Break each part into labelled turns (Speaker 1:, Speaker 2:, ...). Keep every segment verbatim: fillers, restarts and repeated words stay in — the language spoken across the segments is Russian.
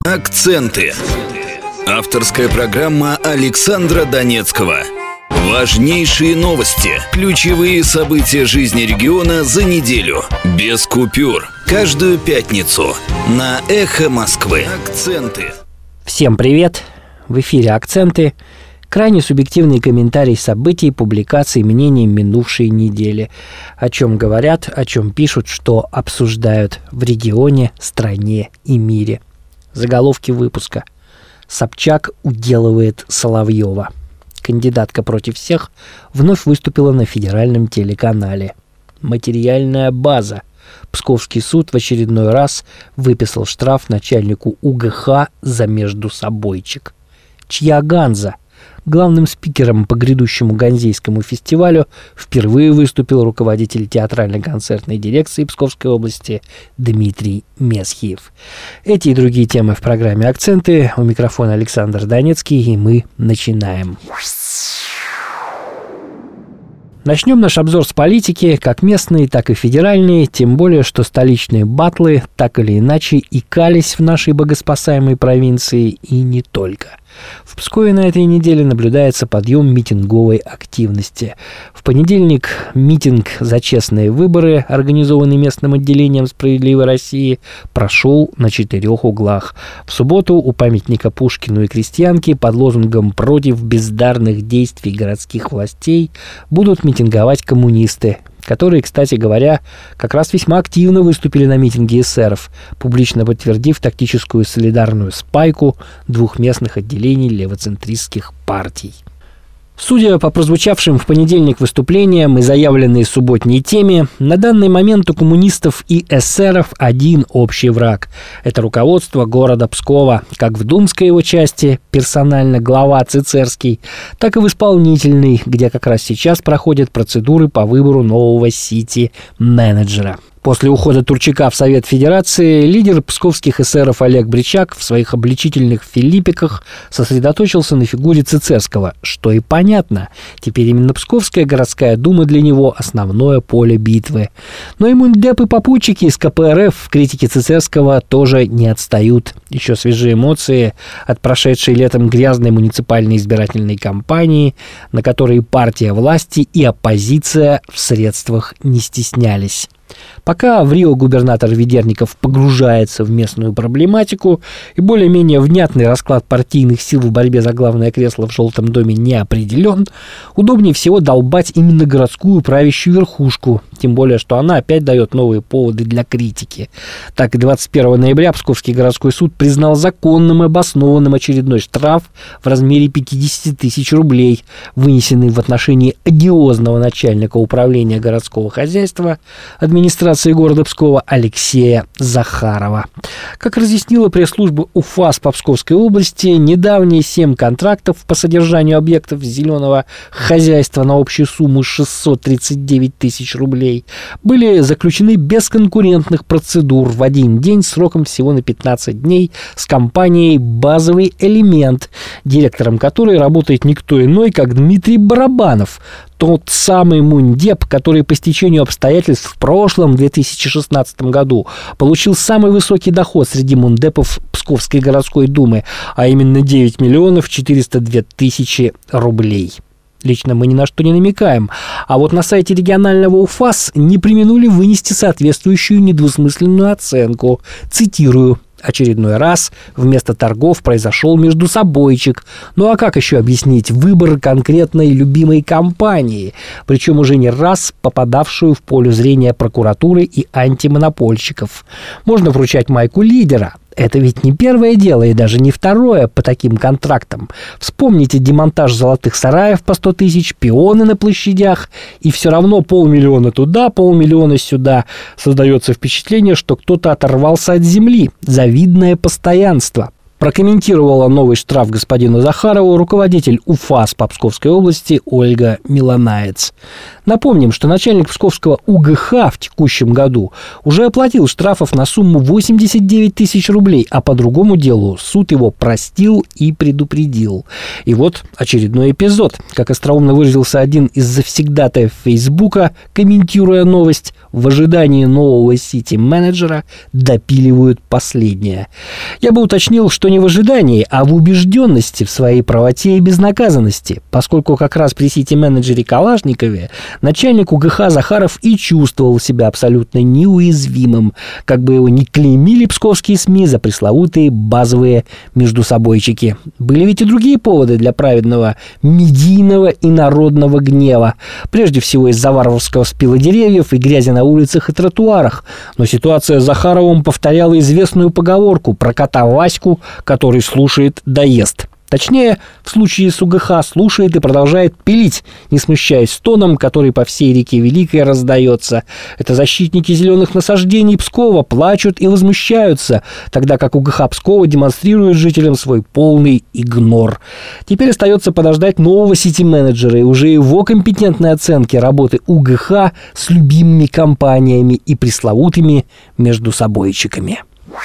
Speaker 1: Акценты. Авторская программа Александра Донецкого. Важнейшие новости, ключевые события жизни региона за неделю. Без купюр. Каждую пятницу на Эхо Москвы. Акценты.
Speaker 2: Всем привет! В эфире «Акценты». Крайне субъективный комментарий событий, публикаций, мнений минувшей недели. О чем говорят, о чем пишут, что обсуждают в регионе, стране и мире. Заголовки выпуска. Собчак уделывает Соловьева. Кандидатка против всех вновь выступила на федеральном телеканале. Материальная база. Псковский суд в очередной раз выписал штраф начальнику УГХ за междусобойчик. Чья ганза? Главным спикером по грядущему Ганзейскому фестивалю впервые выступил руководитель театрально-концертной дирекции Псковской области Дмитрий Месхиев. Эти и другие темы в программе «Акценты». У микрофона Александр Донецкий, и мы начинаем. Начнем наш обзор с политики, как местной, так и федеральной, тем более, что столичные батлы так или иначе икались в нашей богоспасаемой провинции и не только. В Пскове на этой неделе наблюдается подъем митинговой активности. В понедельник митинг за честные выборы, организованный местным отделением «Справедливой России», прошел на четырех углах. В субботу у памятника Пушкину и Крестьянке под лозунгом «Против бездарных действий городских властей» будут митинговать коммунисты, которые, кстати говоря, как раз весьма активно выступили на митинге эсеров, публично подтвердив тактическую солидарную спайку двух местных отделений левоцентристских партий. Судя по прозвучавшим в понедельник выступлениям и заявленной субботней теме, на данный момент у коммунистов и эсеров один общий враг. Это руководство города Пскова, как в думской его части, персонально глава Цицерский, так и в исполнительной, где как раз сейчас проходят процедуры по выбору нового сити-менеджера. После ухода Турчака в Совет Федерации лидер псковских эсеров Олег Бричак в своих обличительных филиппиках сосредоточился на фигуре Цицерского, что и понятно. Теперь именно Псковская городская дума для него основное поле битвы. Но и мундеп и попутчики из ка пэ эр эф в критике Цицерского тоже не отстают. Еще свежие эмоции от прошедшей летом грязной муниципальной избирательной кампании, на которой партия власти и оппозиция в средствах не стеснялись. Пока в Рио губернатор Ведерников погружается в местную проблематику и более-менее внятный расклад партийных сил в борьбе за главное кресло в Желтом доме не определен, удобнее всего долбать именно городскую правящую верхушку, тем более, что она опять дает новые поводы для критики. Так, двадцать первого ноября Псковский городской суд признал законным и обоснованным очередной штраф в размере пятьдесят тысяч рублей, вынесенный в отношении одиозного начальника управления городского хозяйства администрации города Пскова Алексея Захарова. Как разъяснила пресс-служба УФАС по Псковской области, недавние семь контрактов по содержанию объектов зеленого хозяйства на общую сумму шестьсот тридцать девять тысяч рублей были заключены без конкурентных процедур в один день сроком всего на пятнадцать дней с компанией «Базовый элемент», директором которой работает никто иной, как Дмитрий Барабанов, тот самый мундеп, который по стечению обстоятельств в прошлом две тысячи шестнадцатом году получил самый высокий доход среди мундепов Псковской городской думы, а именно девять миллионов четыреста две тысячи рублей. Лично мы ни на что не намекаем, а вот на сайте регионального УФАС не преминули вынести соответствующую недвусмысленную оценку. Цитирую. Очередной раз вместо торгов произошел междусобойчик. Ну а как еще объяснить выбор конкретной любимой компании, причем уже не раз попадавшую в поле зрения прокуратуры и антимонопольщиков? Можно вручать майку лидера. Это ведь не первое дело и даже не второе по таким контрактам. Вспомните демонтаж золотых сараев по сто тысяч, пионы на площадях, и все равно полмиллиона туда, полмиллиона сюда. Создается впечатление, что кто-то оторвался от земли. Завидное постоянство. Прокомментировала новый штраф господину Захарову руководитель УФАС по Псковской области Ольга Милонаец. Напомним, что начальник Псковского УГХ в текущем году уже оплатил штрафов на сумму восемьдесят девять тысяч рублей, а по другому делу суд его простил и предупредил. И вот очередной эпизод. Как остроумно выразился один из завсегдатаев Фейсбука, комментируя новость, в ожидании нового сити-менеджера допиливают последнее. Я бы уточнил, что не в ожидании, а в убежденности в своей правоте и безнаказанности, поскольку как раз при сити-менеджере Калашникове начальник УГХ Захаров и чувствовал себя абсолютно неуязвимым, как бы его ни клеймили псковские СМИ за пресловутые базовые междусобойчики. Были ведь и другие поводы для праведного медийного и народного гнева. Прежде всего из-за варварского спила деревьев и грязи на улицах и тротуарах. Но ситуация с Захаровым повторяла известную поговорку про кота Ваську, который слушает да ест. Точнее, в случае с УГХ слушает и продолжает пилить, не смущаясь тоном, который по всей реке Великой раздается. Это защитники зеленых насаждений Пскова плачут и возмущаются, тогда как УГХ Пскова демонстрирует жителям свой полный игнор. Теперь остается подождать нового сити-менеджера и уже его компетентной оценки работы УГХ с любимыми компаниями и пресловутыми междусобойчиками.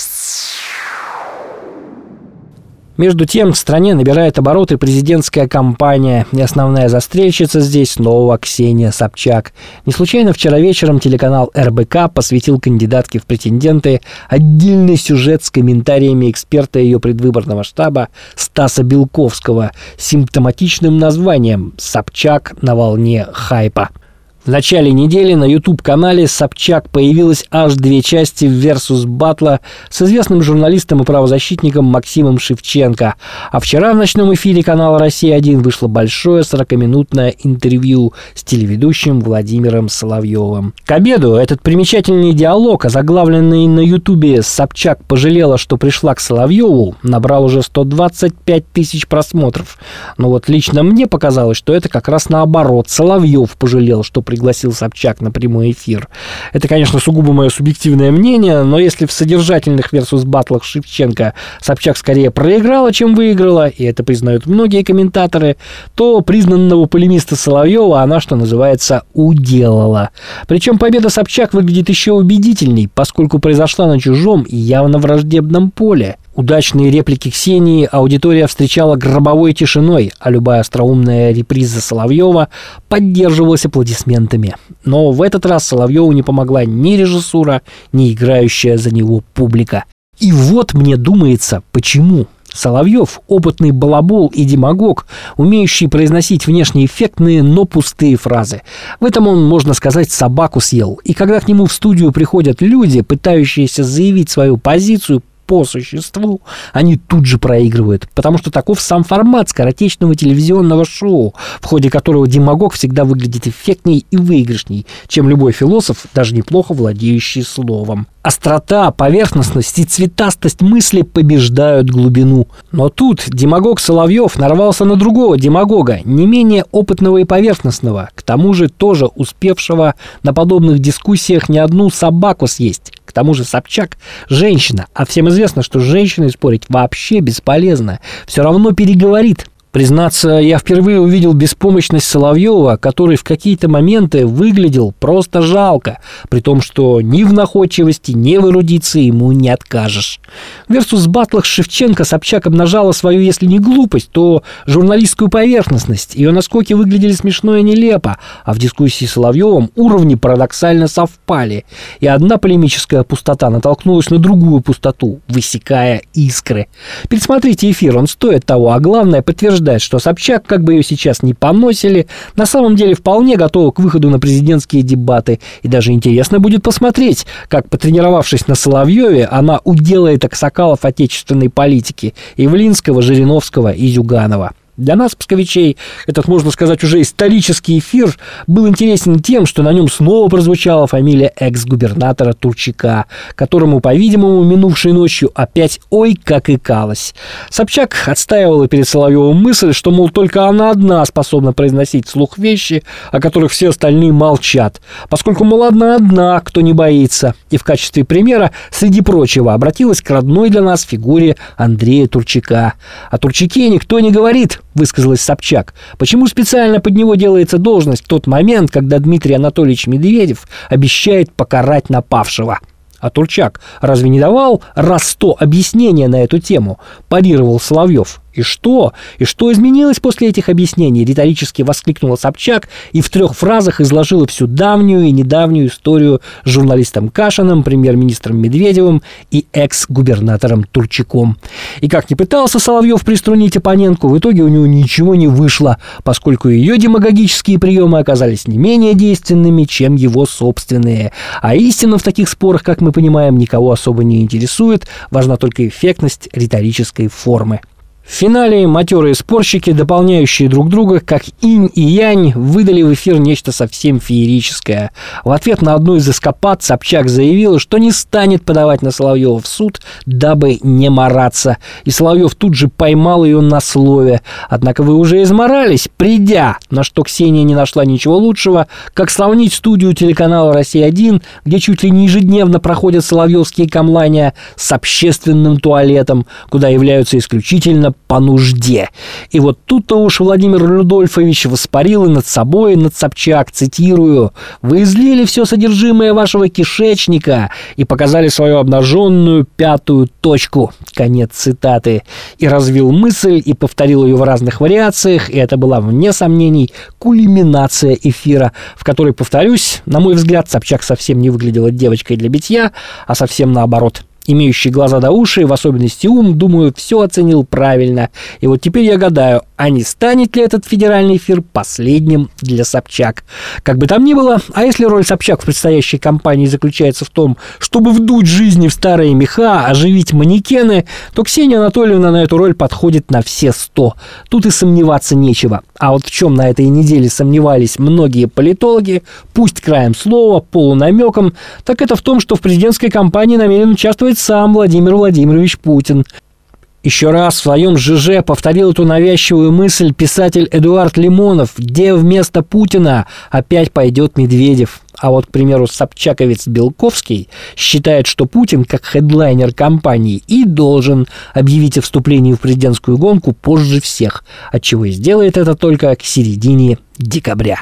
Speaker 2: Между тем, в стране набирает обороты президентская кампания, и основная застрельщица здесь снова Ксения Собчак. Не случайно вчера вечером телеканал эр бэ ка посвятил кандидатке в претенденты отдельный сюжет с комментариями эксперта ее предвыборного штаба Стаса Белковского с симптоматичным названием «Собчак на волне хайпа». В начале недели на YouTube-канале Собчак появилась аж две части версус батла с известным журналистом и правозащитником Максимом Шевченко. А вчера в ночном эфире канала «Россия один» вышло большое сорокаминутное интервью с телеведущим Владимиром Соловьевым. К обеду этот примечательный диалог, озаглавленный на YouTube «Собчак пожалела, что пришла к Соловьеву», набрал уже сто двадцать пять тысяч просмотров. Но вот лично мне показалось, что это как раз наоборот. Соловьев пожалел, что пригласил Собчак на прямой эфир. Это, конечно, сугубо мое субъективное мнение, но если в содержательных версус-баттлах Шевченко Собчак скорее проиграла, чем выиграла, и это признают многие комментаторы, то признанного полемиста Соловьева она, что называется, уделала. Причем победа Собчак выглядит еще убедительней, поскольку произошла на чужом и явно враждебном поле. Удачные реплики Ксении аудитория встречала гробовой тишиной, а любая остроумная реприза Соловьева поддерживалась аплодисментами. Но в этот раз Соловьеву не помогла ни режиссура, ни играющая за него публика. И вот мне думается, почему. Соловьев – опытный балабол и демагог, умеющий произносить внешне эффектные, но пустые фразы. В этом он, можно сказать, собаку съел. И когда к нему в студию приходят люди, пытающиеся заявить свою позицию по существу, они тут же проигрывают, потому что таков сам формат скоротечного телевизионного шоу, в ходе которого демагог всегда выглядит эффектней и выигрышней, чем любой философ, даже неплохо владеющий словом. Острота, поверхностность и цветастость мысли побеждают глубину. Но тут демагог Соловьев нарвался на другого демагога, не менее опытного и поверхностного, к тому же тоже успевшего на подобных дискуссиях не одну собаку съесть. К тому же Собчак – женщина, а всем известно, что с женщиной спорить вообще бесполезно, все равно переговорит. Признаться, я впервые увидел беспомощность Соловьева, который в какие-то моменты выглядел просто жалко, при том, что ни в находчивости, ни в эрудиции ему не откажешь. В версус-баттлах Шевченко Собчак обнажала свою, если не глупость, то журналистскую поверхностность. Ее наскоки выглядели смешно и нелепо, а в дискуссии с Соловьевым уровни парадоксально совпали. И одна полемическая пустота натолкнулась на другую пустоту, высекая искры. Пересмотрите эфир, он стоит того, а главное, подтверждает, что Собчак, как бы ее сейчас ни поносили, на самом деле вполне готова к выходу на президентскзские дебаты. И даже интересно будет посмотреть, как, потренировавшись на Соловьеве, она уделает аксакалов отечественной политики Явлинского, Жириновского и Зюганова. Для нас, псковичей, этот, можно сказать, уже исторический эфир был интересен тем, что на нем снова прозвучала фамилия экс-губернатора Турчака, которому, по-видимому, минувшей ночью опять ой как икалось. Собчак отстаивала перед Соловьевым мысль, что, мол, только она одна способна произносить вслух вещи, о которых все остальные молчат, поскольку, мол, одна одна, кто не боится. И в качестве примера, среди прочего, обратилась к родной для нас фигуре Андрея Турчака. О Турчаке никто не говорит, высказалась Собчак. Почему специально под него делается должность в тот момент, когда Дмитрий Анатольевич Медведев обещает покарать напавшего? А Турчак разве не давал раз сто объяснения на эту тему? Парировал Соловьев. И что? И что изменилось после этих объяснений? Риторически воскликнула Собчак и в трех фразах изложила всю давнюю и недавнюю историю с журналистом Кашиным, премьер-министром Медведевым и экс-губернатором Турчаком. И как ни пытался Соловьев приструнить оппонентку, в итоге у него ничего не вышло, поскольку ее демагогические приемы оказались не менее действенными, чем его собственные. А истина в таких спорах, как мы понимаем, никого особо не интересует, важна только эффектность риторической формы. В финале матерые спорщики, дополняющие друг друга, как инь и янь, выдали в эфир нечто совсем феерическое. В ответ на одну из эскапад Собчак заявила, что не станет подавать на Соловьева в суд, дабы не мараться. И Соловьев тут же поймал ее на слове. Однако вы уже изморались, придя, на что Ксения не нашла ничего лучшего, как сравнить студию телеканала «Россия-один», где чуть ли не ежедневно проходят соловьевские камлания, с общественным туалетом, куда являются исключительно по нужде. И вот тут-то уж Владимир Рудольфович воспарил и над собой, и над Собчак, цитирую: «Вы излили все содержимое вашего кишечника и показали свою обнаженную пятую точку». Конец цитаты. И развил мысль, и повторил ее в разных вариациях, и это была, вне сомнений, кульминация эфира, в которой, повторюсь, на мой взгляд, Собчак совсем не выглядела девочкой для битья, а совсем наоборот. Имеющий глаза да уши, в особенности ум, думаю, все оценил правильно. И вот теперь я гадаю, а не станет ли этот федеральный эфир последним для Собчак? Как бы там ни было, а если роль Собчак в предстоящей кампании заключается в том, чтобы вдуть жизни в старые меха, оживить манекены, то Ксения Анатольевна на эту роль подходит на все сто. Тут и сомневаться нечего. А вот в чем на этой неделе сомневались многие политологи, пусть краем слова, полунамеком, так это в том, что в президентской кампании намерен участвовать сам Владимир Владимирович Путин. Еще раз в своем ЖЖ повторил эту навязчивую мысль писатель Эдуард Лимонов, где вместо Путина опять пойдет Медведев. А вот, к примеру, собчаковец Белковский считает, что Путин, как хедлайнер кампании, и должен объявить о вступлении в президентскую гонку позже всех, отчего и сделает это только к середине декабря.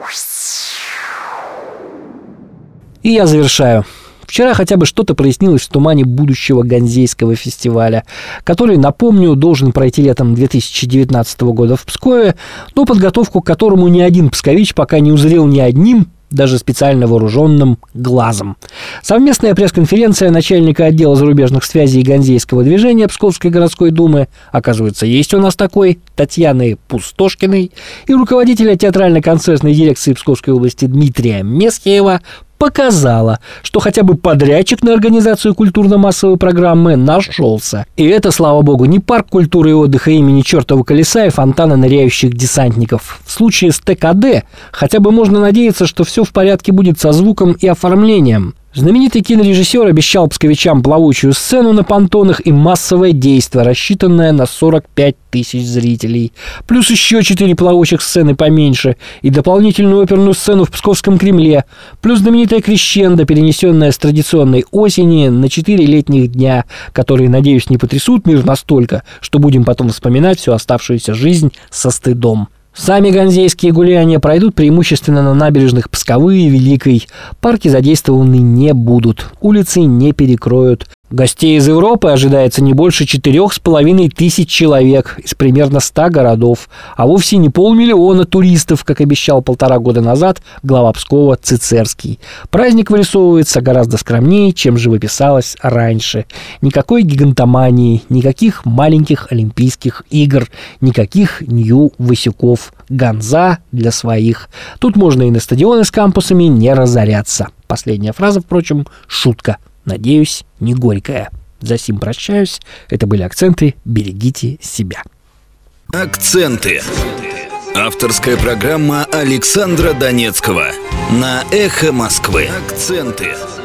Speaker 2: И я завершаю. Вчера хотя бы что-то прояснилось в тумане будущего Ганзейского фестиваля, который, напомню, должен пройти летом две тысячи девятнадцатого года в Пскове, но подготовку к которому ни один пскович пока не узрел ни одним, даже специально вооруженным глазом. Совместная пресс-конференция начальника отдела зарубежных связей Ганзейского движения Псковской городской думы, оказывается, есть у нас такой, Татьяны Пустошкиной, и руководителя театрально-концертной дирекции Псковской области Дмитрия Месхиева показала, что хотя бы подрядчик на организацию культурно-массовой программы нашелся. И это, слава богу, не парк культуры и отдыха имени чертова колеса и фонтана ныряющих десантников. В случае с ТКД хотя бы можно надеяться, что все в порядке будет со звуком и оформлением. Знаменитый кинорежиссер обещал псковичам плавучую сцену на понтонах и массовое действо, рассчитанное на сорок пять тысяч зрителей. Плюс еще четыре плавучих сцены поменьше и дополнительную оперную сцену в Псковском Кремле. Плюс знаменитая крещендо, перенесенная с традиционной осени на четыре летних дня, которые, надеюсь, не потрясут мир настолько, что будем потом вспоминать всю оставшуюся жизнь со стыдом. Сами ганзейские гуляния пройдут преимущественно на набережных Псковы и Великой. Парки задействованы не будут, улицы не перекроют. Гостей из Европы ожидается не больше четырех с половиной тысяч человек из примерно ста городов, а вовсе не полмиллиона туристов, как обещал полтора года назад глава Пскова Цицерский. Праздник вырисовывается гораздо скромнее, чем живописалось раньше. Никакой гигантомании, никаких маленьких Олимпийских игр, никаких Нью-Васюков. Ганза для своих. Тут можно и на стадионы с кампусами не разоряться. Последняя фраза, впрочем, шутка. Надеюсь, не горькая. За сим прощаюсь. Это были акценты. Берегите себя.
Speaker 1: Акценты. Авторская программа Александра Донецкого на Эхо Москвы. Акценты.